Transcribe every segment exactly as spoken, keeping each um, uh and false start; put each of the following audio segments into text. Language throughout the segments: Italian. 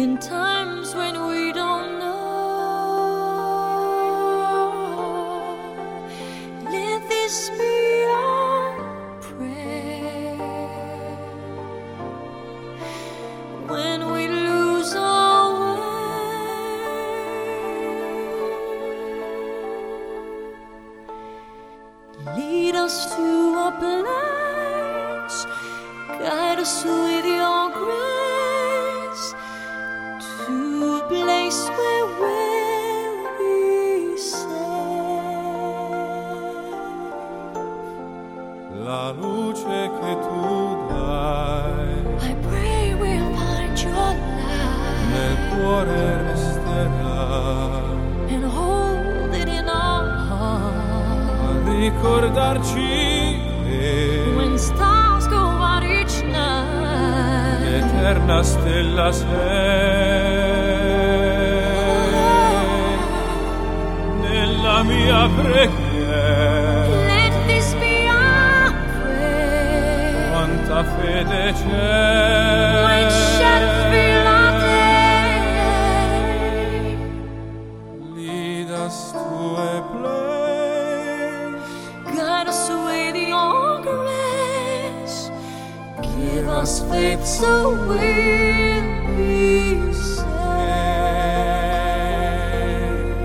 in times when we don't know. Let this be our prayer when we lose our way. Lead us to a place, guide us with your grace, to a place where we'll be safe. La luce che tu dai I pray we'll find your nel light cuore resterà, and hold it in our heart. a ricordarci che When stars go out each night, l'eterna stella sei nella mia preghiera. let this be our prayer. Quanta fede When c'è, shadows fill our day, lead us to a place, guide us with your grace. Give us faith so we'll be safe.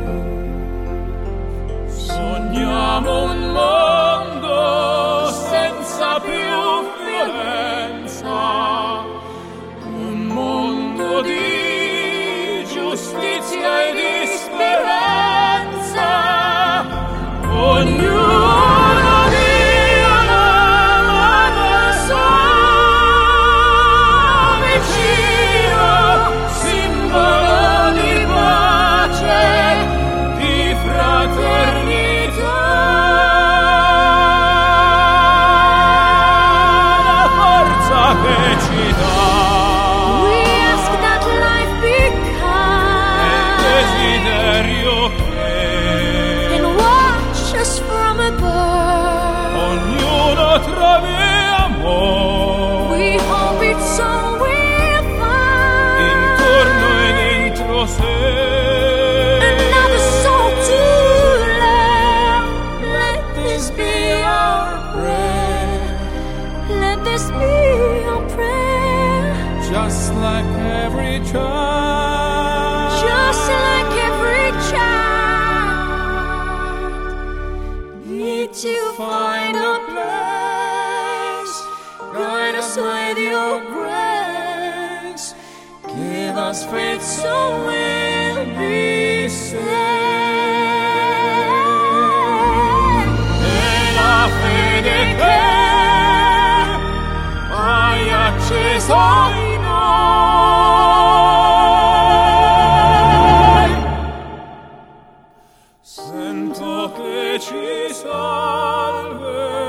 sogniamo un mondo senza più violenza, un mondo di giustizia e di speranza. Ognuno di una persona vicino, simbolo di pace, di fraternità. La forza che ci dà We ask that life be è il kind desiderio che and watch us from above. ognuno trovi amore We hope it's all we'll find. intorno e dentro sé. Another soul to love. Let this be our prayer. Let this be our prayer. Just like every child, Just like every child, need to find a place. Guide us with your grace. Give us faith so we'll be safe. e la fede che hai acceso in noi, sento che ci salverà.